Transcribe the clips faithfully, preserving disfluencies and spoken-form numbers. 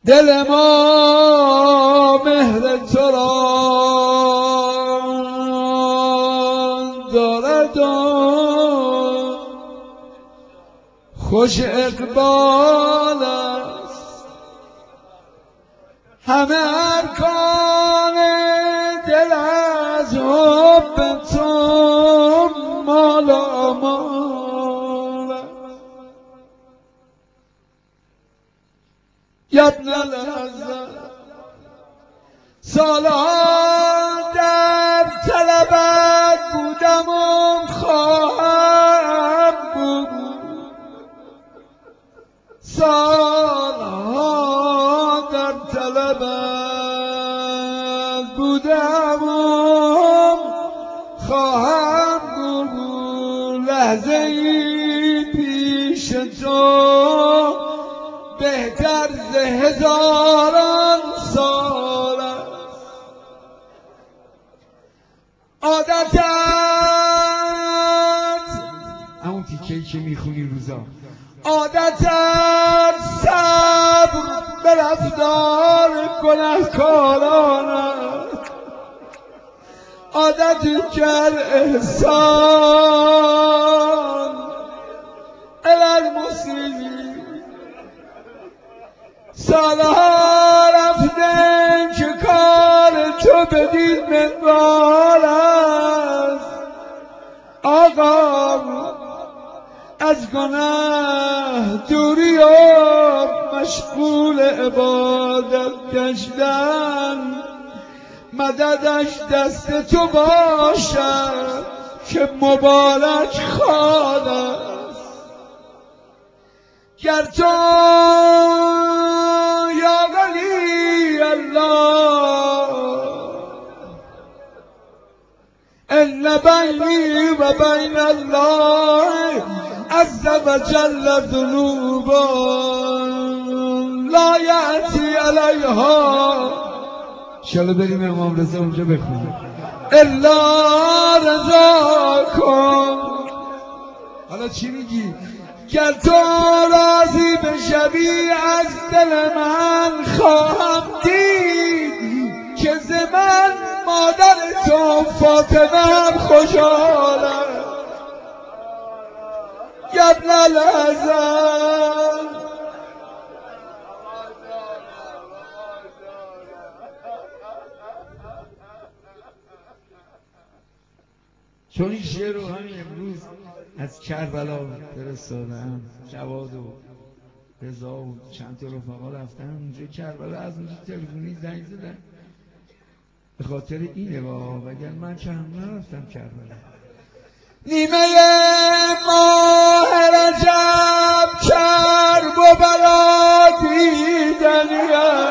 دل ما مهر تو را دارد و خوش اقبال است، همه ارکان دل از حب تو مالا مال است. یا ابن العزت سالها در طلبت بودم و خواهم بود، سالها در طلبت بودم و خواهم بود، لحظه ای پیش تو بهتر ز هزاران سال است. عادتت همون تیکه‌ای که میخونی روزا، عادتت صبر به رفتار گنهکاران است، عادت کر احسان الی المسیء. سالها رفته که کار تو بدین منوال است. آقا از گناه دوری و مشغول عبادت گشتن، مددش دست تو باشد که مبارک خواد است. گر تو یا ولی الله ان بینی و بین الله عز و جل ذنوبا لا یأتی علیها، انشاءالله بریم امام رضا اونجا بخونیم الا رضا کن. حالا چی میگی؟ گر تو راضی بشوی از دل من خواهم دید که ز من مادر تو فاطمه هم خوشحال است. یا ابن الحسن چون این شعر رو همین امروز از کربلا فرستادم، جواد و رضا و چند تا رفقا رفتن اونجا کربلا، از اونجا تلفنی زنگ زدن به خاطر اینه با، وگر من که هم نرفتم کربلا. نیمه ماه رجب کرب و بلا دیدنیه،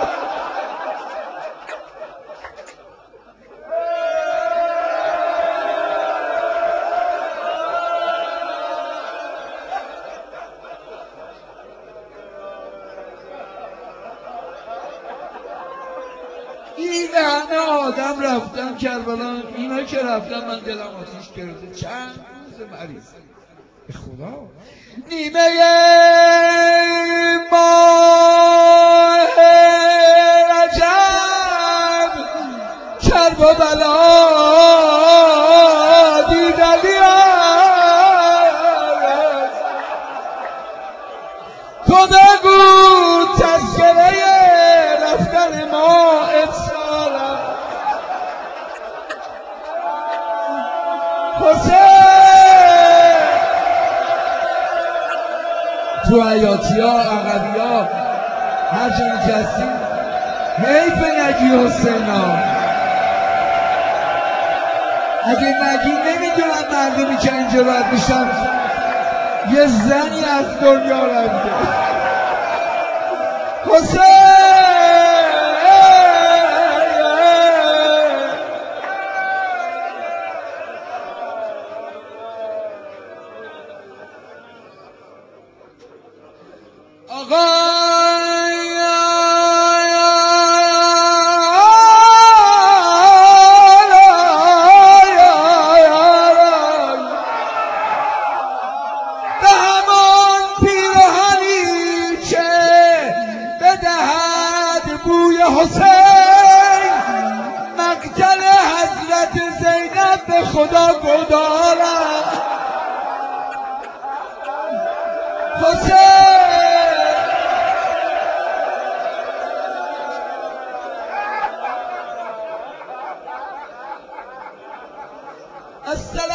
این همه آدم رفتن کربلا، اینا که رفتن من دلم آتیش گرفته، چند روز مریض به خدا. نیمه ماه رجب کرب و بلا دیدنی است، تو بگو تذکره رفتن ما افسار است. حسین تو حیاتی ها عقبی ها هر جا نشستی حیف نگی حسین ها، اگه نگی نمیدونم مردمی که اینجا رد میشن یه زنی از دنیا رفته. حسین آقا به همان پیراهنی که بدهد بوی حسین مقتل حضرت زینب به خدا گدارم حسین السلام